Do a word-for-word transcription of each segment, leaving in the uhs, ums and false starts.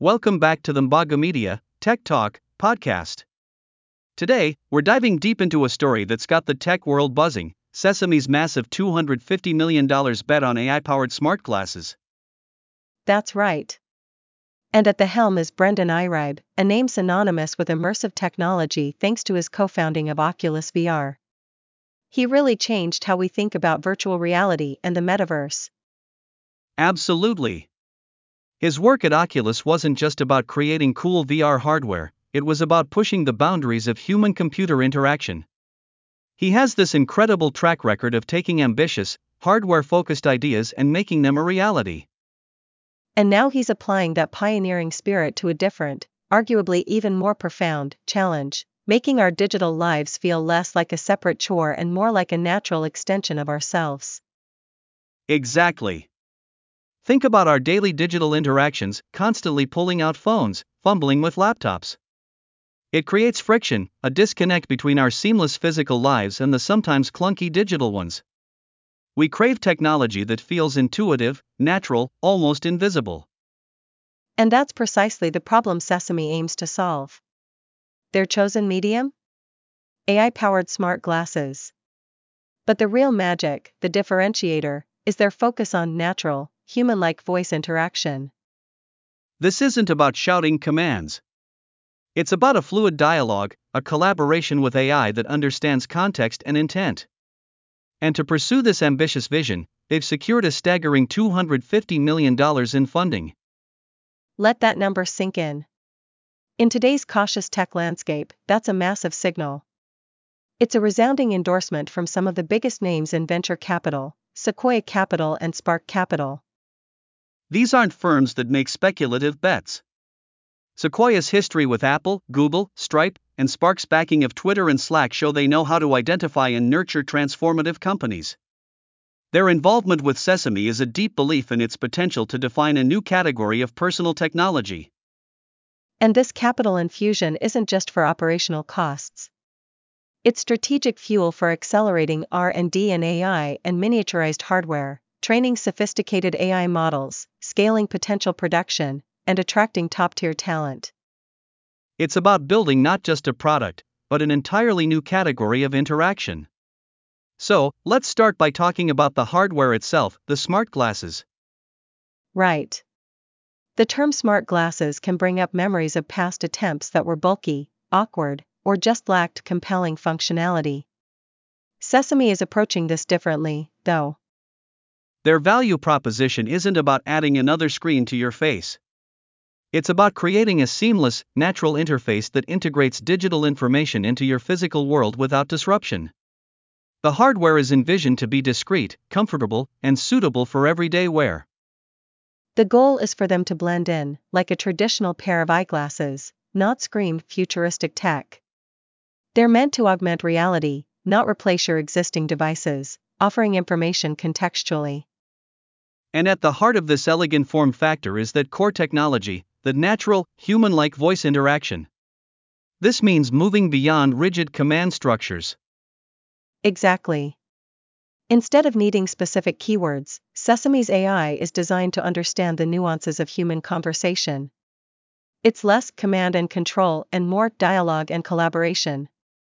Welcome back to the Mbaga Media Tech Talk podcast. Today, we're diving deep into a story that's got the tech world buzzing: Sesame's massive two hundred fifty million dollars bet on A I-powered smart glasses. That's right. And at the helm is Brendan Iribe, a name synonymous with immersive technology thanks to his co-founding of Oculus V R. He really changed how we think about virtual reality and the metaverse. Absolutely. His work at Oculus wasn't just about creating cool V R hardware, it was about pushing the boundaries of human-computer interaction. He has this incredible track record of taking ambitious, hardware-focused ideas and making them a reality. And now he's applying that pioneering spirit to a different, arguably even more profound, challenge, making our digital lives feel less like a separate chore and more like a natural extension of ourselves. Exactly. Think about our daily digital interactions, constantly pulling out phones, fumbling with laptops. It creates friction, a disconnect between our seamless physical lives and the sometimes clunky digital ones. We crave technology that feels intuitive, natural, almost invisible. And that's precisely the problem Sesame aims to solve. Their chosen medium? A I-powered smart glasses. But the real magic, the differentiator, is their focus on natural, human-like voice interaction. This isn't about shouting commands. It's about a fluid dialogue, a collaboration with A I that understands context and intent. And to pursue this ambitious vision, they've secured a staggering two hundred fifty million dollars in funding. Let that number sink in. In today's cautious tech landscape, that's a massive signal. It's a resounding endorsement from some of the biggest names in venture capital, Sequoia Capital and Spark Capital. These aren't firms that make speculative bets. Sequoia's history with Apple, Google, Stripe, and Spark's backing of Twitter and Slack show they know how to identify and nurture transformative companies. Their involvement with Sesame is a deep belief in its potential to define a new category of personal technology. And this capital infusion isn't just for operational costs. It's strategic fuel for accelerating R and D in A I and miniaturized hardware, training sophisticated A I models, scaling potential production, and attracting top-tier talent. It's about building not just a product, but an entirely new category of interaction. So, let's start by talking about the hardware itself, the smart glasses. Right. The term smart glasses can bring up memories of past attempts that were bulky, awkward, or just lacked compelling functionality. Sesame is approaching this differently, though. Their value proposition isn't about adding another screen to your face. It's about creating a seamless, natural interface that integrates digital information into your physical world without disruption. The hardware is envisioned to be discreet, comfortable, and suitable for everyday wear. The goal is for them to blend in, like a traditional pair of eyeglasses, not scream futuristic tech. They're meant to augment reality, not replace your existing devices, offering information contextually. And at the heart of this elegant form factor is that core technology, the natural, human-like voice interaction. This means moving beyond rigid command structures. Exactly. Instead of needing specific keywords, Sesame's A I is designed to understand the nuances of human conversation. It's less command and control and more dialogue and collaboration.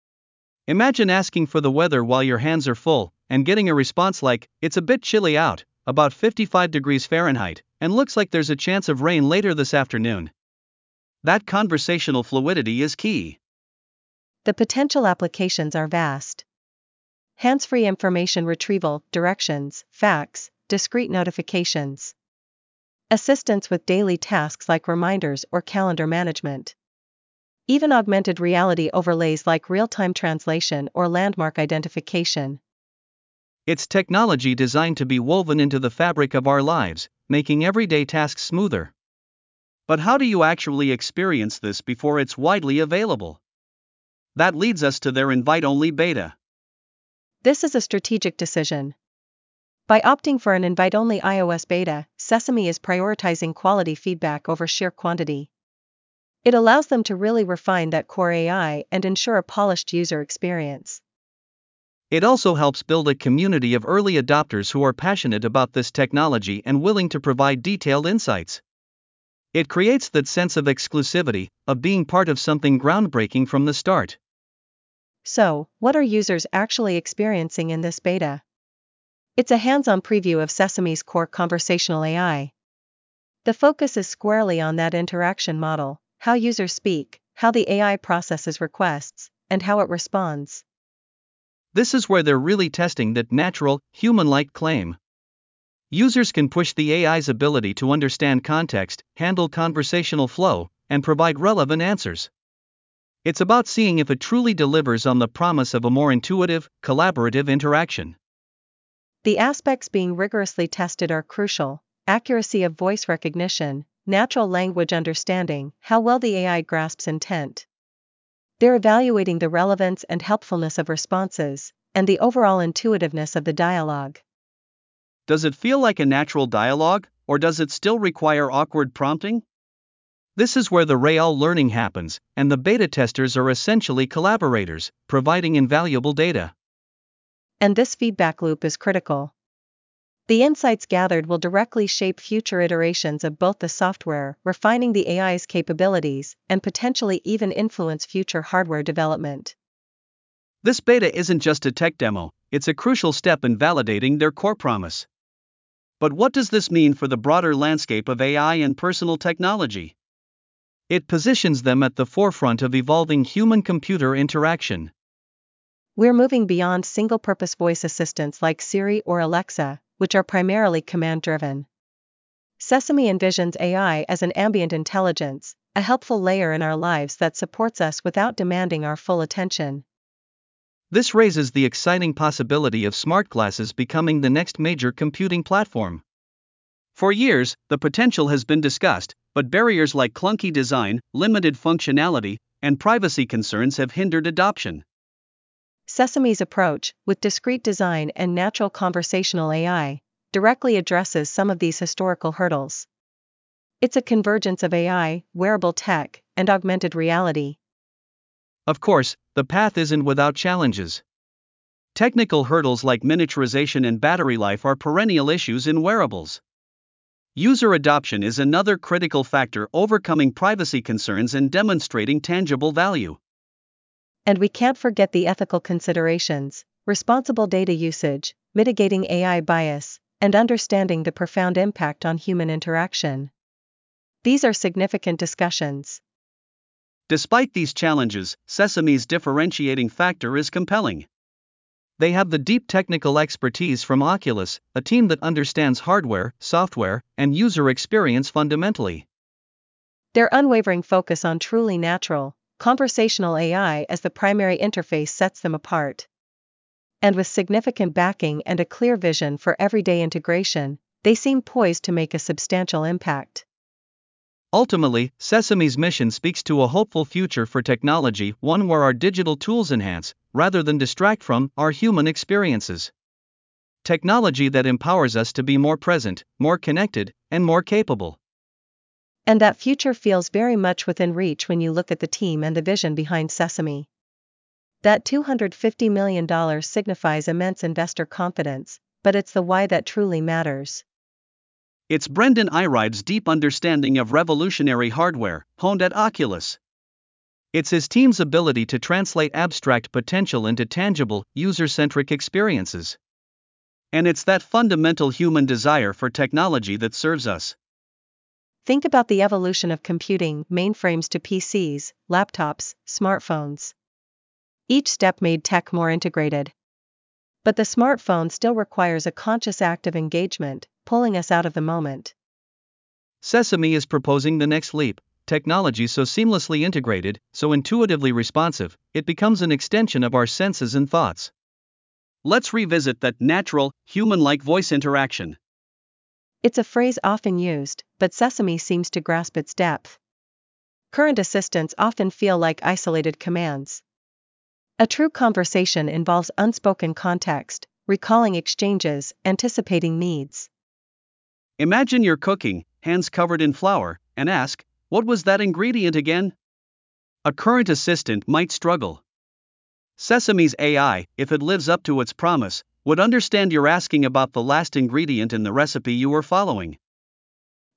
Imagine asking for the weather while your hands are full, and getting a response like, "It's a bit chilly out, about fifty-five degrees Fahrenheit, and looks like there's a chance of rain later this afternoon." That conversational fluidity is key. The potential applications are vast. Hands-free information retrieval, directions, facts, discrete notifications. Assistance with daily tasks like reminders or calendar management. Even augmented reality overlays like real-time translation or landmark identification. It's technology designed to be woven into the fabric of our lives, making everyday tasks smoother. But how do you actually experience this before it's widely available? That leads us to their invite-only beta. This is a strategic decision. By opting for an invite-only iOS beta, Sesame is prioritizing quality feedback over sheer quantity. It allows them to really refine that core A I and ensure a polished user experience. It also helps build a community of early adopters who are passionate about this technology and willing to provide detailed insights. It creates that sense of exclusivity, of being part of something groundbreaking from the start. So, what are users actually experiencing in this beta? It's a hands-on preview of Sesame's core conversational A I. The focus is squarely on that interaction model, how users speak, how the A I processes requests, and how it responds. This is where they're really testing that natural, human-like claim. Users can push the A I's ability to understand context, handle conversational flow, and provide relevant answers. It's about seeing if it truly delivers on the promise of a more intuitive, collaborative interaction. The aspects being rigorously tested are crucial: accuracy of voice recognition, natural language understanding, how well the A I grasps intent. They're evaluating the relevance and helpfulness of responses, and the overall intuitiveness of the dialogue. Does it feel like a natural dialogue, or does it still require awkward prompting? This is where the real learning happens, and the beta testers are essentially collaborators, providing invaluable data. And this feedback loop is critical. The insights gathered will directly shape future iterations of both the software, refining the A I's capabilities, and potentially even influence future hardware development. This beta isn't just a tech demo, it's a crucial step in validating their core promise. But what does this mean for the broader landscape of A I and personal technology? It positions them at the forefront of evolving human-computer interaction. We're moving beyond single-purpose voice assistants like Siri or Alexa, which are primarily command-driven. Sesame envisions A I as an ambient intelligence, a helpful layer in our lives that supports us without demanding our full attention. This raises the exciting possibility of smart glasses becoming the next major computing platform. For years, the potential has been discussed, but barriers like clunky design, limited functionality, and privacy concerns have hindered adoption. Sesame's approach, with discrete design and natural conversational A I, directly addresses some of these historical hurdles. It's a convergence of A I, wearable tech, and augmented reality. Of course, the path isn't without challenges. Technical hurdles like miniaturization and battery life are perennial issues in wearables. User adoption is another critical factor, overcoming privacy concerns and demonstrating tangible value. And we can't forget the ethical considerations: responsible data usage, mitigating A I bias, and understanding the profound impact on human interaction. These are significant discussions. Despite these challenges, Sesame's differentiating factor is compelling. They have the deep technical expertise from Oculus, a team that understands hardware, software, and user experience fundamentally. Their unwavering focus on truly natural, conversational A I as the primary interface sets them apart. And with significant backing and a clear vision for everyday integration, they seem poised to make a substantial impact. Ultimately, Sesame's mission speaks to a hopeful future for technology, one where our digital tools enhance, rather than distract from, our human experiences. Technology that empowers us to be more present, more connected, and more capable. And that future feels very much within reach when you look at the team and the vision behind Sesame. That two hundred fifty million dollars signifies immense investor confidence, but it's the why that truly matters. It's Brendan Iride's deep understanding of revolutionary hardware, honed at Oculus. It's his team's ability to translate abstract potential into tangible, user-centric experiences. And it's that fundamental human desire for technology that serves us. Think about the evolution of computing: mainframes to P Cs, laptops, smartphones. Each step made tech more integrated. But the smartphone still requires a conscious act of engagement, pulling us out of the moment. Sesame is proposing the next leap: technology so seamlessly integrated, so intuitively responsive, it becomes an extension of our senses and thoughts. Let's revisit that natural, human-like voice interaction. It's a phrase often used, but Sesame seems to grasp its depth. Current assistants often feel like isolated commands. A true conversation involves unspoken context, recalling exchanges, anticipating needs. Imagine you're cooking, hands covered in flour, and ask, "What was that ingredient again?" A current assistant might struggle. Sesame's A I, if it lives up to its promise, would understand you're asking about the last ingredient in the recipe you were following.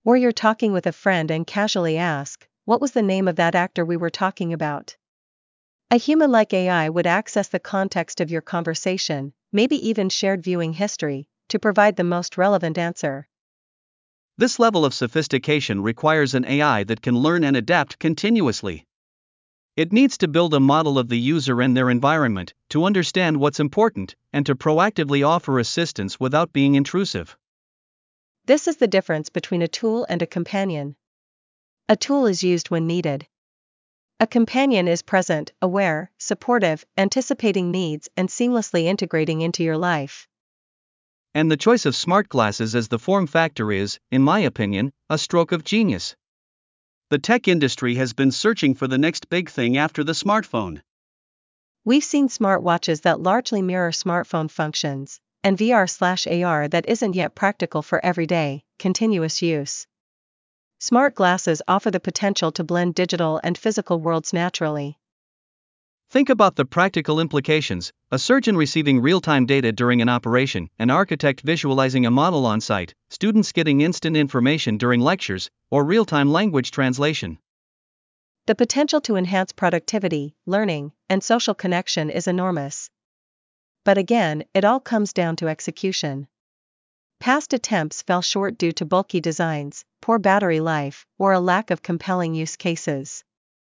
Or you're talking with a friend and casually ask, "What was the name of that actor we were talking about?" A human-like A I would access the context of your conversation, maybe even shared viewing history, to provide the most relevant answer. This level of sophistication requires an A I that can learn and adapt continuously. It needs to build a model of the user and their environment, to understand what's important, and to proactively offer assistance without being intrusive. This is the difference between a tool and a companion. A tool is used when needed. A companion is present, aware, supportive, anticipating needs, and seamlessly integrating into your life. And the choice of smart glasses as the form factor is, in my opinion, a stroke of genius. The tech industry has been searching for the next big thing after the smartphone. We've seen smartwatches that largely mirror smartphone functions, and V R/A R that isn't yet practical for everyday, continuous use. Smart glasses offer the potential to blend digital and physical worlds naturally. Think about the practical implications: a surgeon receiving real-time data during an operation, an architect visualizing a model on site, students getting instant information during lectures, or real-time language translation. The potential to enhance productivity, learning, and social connection is enormous. But again, it all comes down to execution. Past attempts fell short due to bulky designs, poor battery life, or a lack of compelling use cases.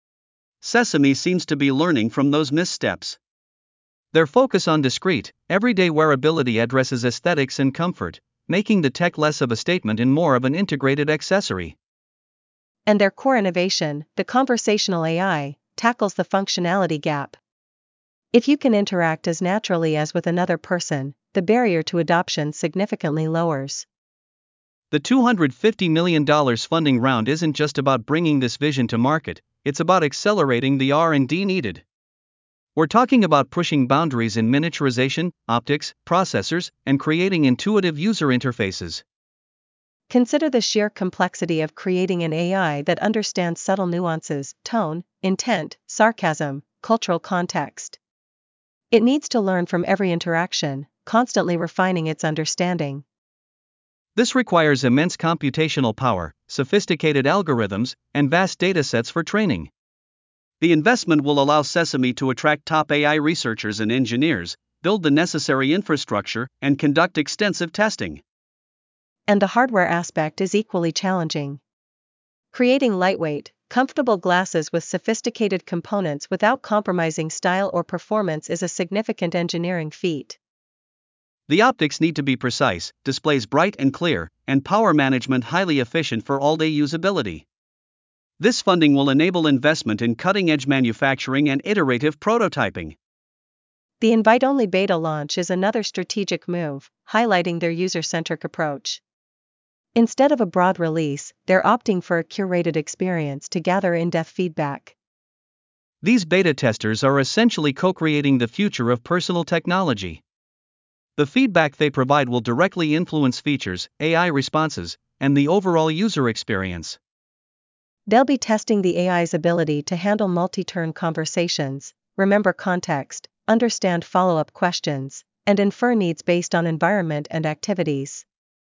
Sesame seems to be learning from those missteps. Their focus on discrete, everyday wearability addresses aesthetics and comfort, making the tech less of a statement and more of an integrated accessory. And their core innovation, the conversational A I, tackles the functionality gap. If you can interact as naturally as with another person, the barrier to adoption significantly lowers. The two hundred fifty million dollars funding round isn't just about bringing this vision to market, it's about accelerating the R and D needed. We're talking about pushing boundaries in miniaturization, optics, processors, and creating intuitive user interfaces. Consider the sheer complexity of creating an A I that understands subtle nuances, tone, intent, sarcasm, cultural context. It needs to learn from every interaction, constantly refining its understanding. This requires immense computational power, sophisticated algorithms, and vast datasets for training. The investment will allow Sesame to attract top A I researchers and engineers, build the necessary infrastructure, and conduct extensive testing. And the hardware aspect is equally challenging. Creating lightweight, comfortable glasses with sophisticated components without compromising style or performance is a significant engineering feat. The optics need to be precise, displays bright and clear, and power management highly efficient for all-day usability. This funding will enable investment in cutting-edge manufacturing and iterative prototyping. The invite-only beta launch is another strategic move, highlighting their user-centric approach. Instead of a broad release, they're opting for a curated experience to gather in-depth feedback. These beta testers are essentially co-creating the future of personal technology. The feedback they provide will directly influence features, A I responses, and the overall user experience. They'll be testing the A I's ability to handle multi-turn conversations, remember context, understand follow-up questions, and infer needs based on environment and activities.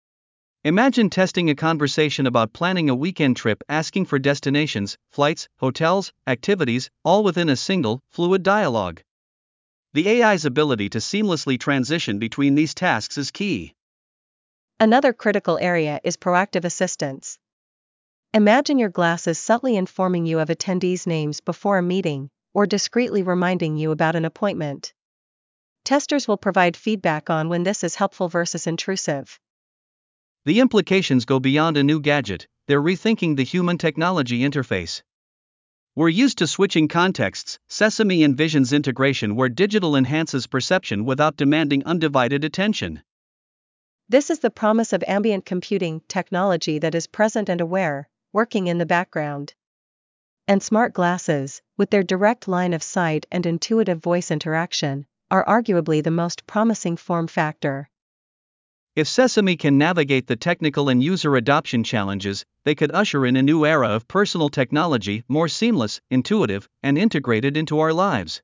Imagine testing a conversation about planning a weekend trip, asking for destinations, flights, hotels, activities, all within a single, fluid dialogue. The A I's ability to seamlessly transition between these tasks is key. Another critical area is proactive assistance. Imagine your glasses subtly informing you of attendees' names before a meeting, or discreetly reminding you about an appointment. Testers will provide feedback on when this is helpful versus intrusive. The implications go beyond a new gadget, they're rethinking the human-technology interface. We're used to switching contexts. Sesame envisions integration where digital enhances perception without demanding undivided attention. This is the promise of ambient computing technology that is present and aware, working in the background. And smart glasses, with their direct line of sight and intuitive voice interaction, are arguably the most promising form factor. If Sesame can navigate the technical and user adoption challenges, they could usher in a new era of personal technology, more seamless, intuitive, and integrated into our lives.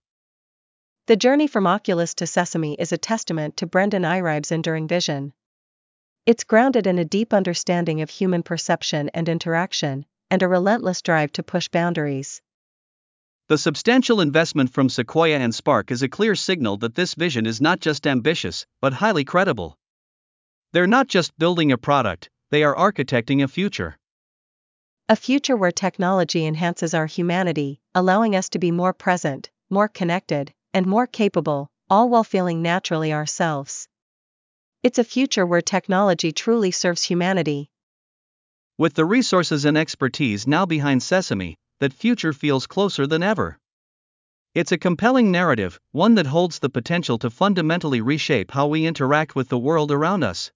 The journey from Oculus to Sesame is a testament to Brendan Iribe's enduring vision. It's grounded in a deep understanding of human perception and interaction, and a relentless drive to push boundaries. The substantial investment from Sequoia and Spark is a clear signal that this vision is not just ambitious, but highly credible. They're not just building a product, they are architecting a future. A future where technology enhances our humanity, allowing us to be more present, more connected, and more capable, all while feeling naturally ourselves. It's a future where technology truly serves humanity. With the resources and expertise now behind Sesame, that future feels closer than ever. It's a compelling narrative, one that holds the potential to fundamentally reshape how we interact with the world around us.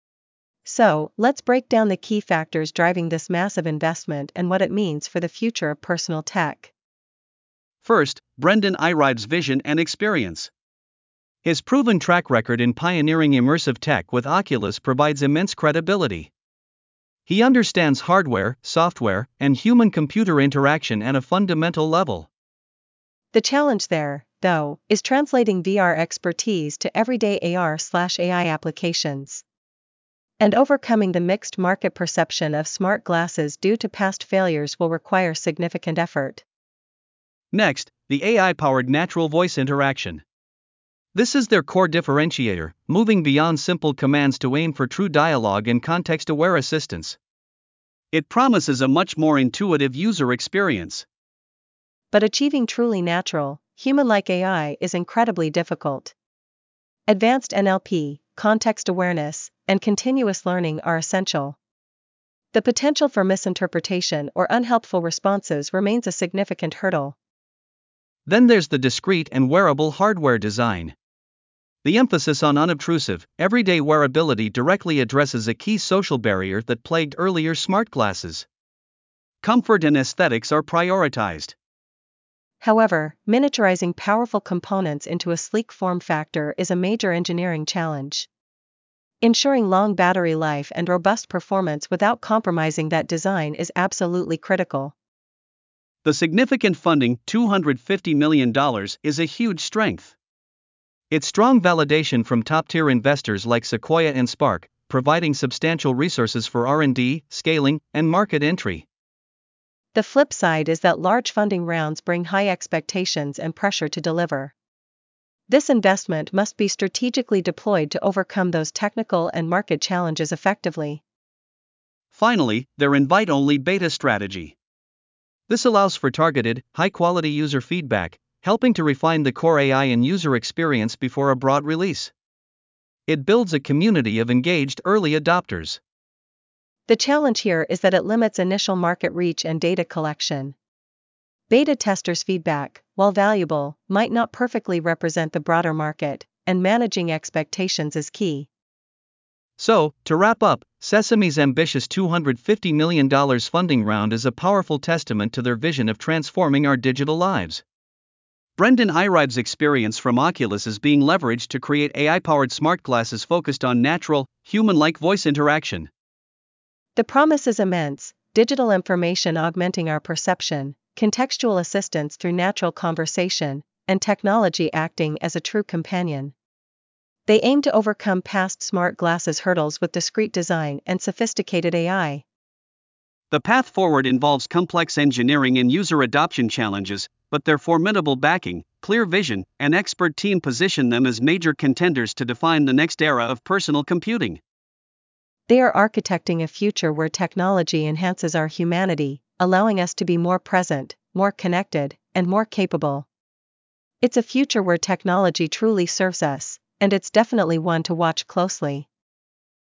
So, let's break down the key factors driving this massive investment and what it means for the future of personal tech. First, Brendan Iribe's vision and experience. His proven track record in pioneering immersive tech with Oculus provides immense credibility. He understands hardware, software, and human-computer interaction at a fundamental level. The challenge there, though, is translating V R expertise to everyday A R/A I applications. And overcoming the mixed market perception of smart glasses due to past failures will require significant effort. Next, the A I-powered natural voice interaction. This is their core differentiator, moving beyond simple commands to aim for true dialogue and context-aware assistance. It promises a much more intuitive user experience. But achieving truly natural, human-like A I is incredibly difficult. Advanced N L P, context awareness, and continuous learning are essential. The potential for misinterpretation or unhelpful responses remains a significant hurdle. Then there's the discrete and wearable hardware design. The emphasis on unobtrusive, everyday wearability directly addresses a key social barrier that plagued earlier smart glasses. Comfort and aesthetics are prioritized. However, miniaturizing powerful components into a sleek form factor is a major engineering challenge. Ensuring long battery life and robust performance without compromising that design is absolutely critical. The significant funding, two hundred fifty million dollars, is a huge strength. It's strong validation from top-tier investors like Sequoia and Spark, providing substantial resources for R and D, scaling, and market entry. The flip side is that large funding rounds bring high expectations and pressure to deliver. This investment must be strategically deployed to overcome those technical and market challenges effectively. Finally, their invite-only beta strategy. This allows for targeted, high-quality user feedback, helping to refine the core A I and user experience before a broad release. It builds a community of engaged early adopters. The challenge here is that it limits initial market reach and data collection. Beta testers' feedback, while valuable, might not perfectly represent the broader market, and managing expectations is key. So, to wrap up, Sesame's ambitious two hundred fifty million dollars funding round is a powerful testament to their vision of transforming our digital lives. Brendan Iribe's experience from Oculus is being leveraged to create A I-powered smart glasses focused on natural, human-like voice interaction. The promise is immense: digital information augmenting our perception, contextual assistance through natural conversation, and technology acting as a true companion. They aim to overcome past smart glasses hurdles with discrete design and sophisticated A I. The path forward involves complex engineering and user adoption challenges, but their formidable backing, clear vision, and expert team position them as major contenders to define the next era of personal computing. They are architecting a future where technology enhances our humanity, allowing us to be more present, more connected, and more capable. It's a future where technology truly serves us, and it's definitely one to watch closely.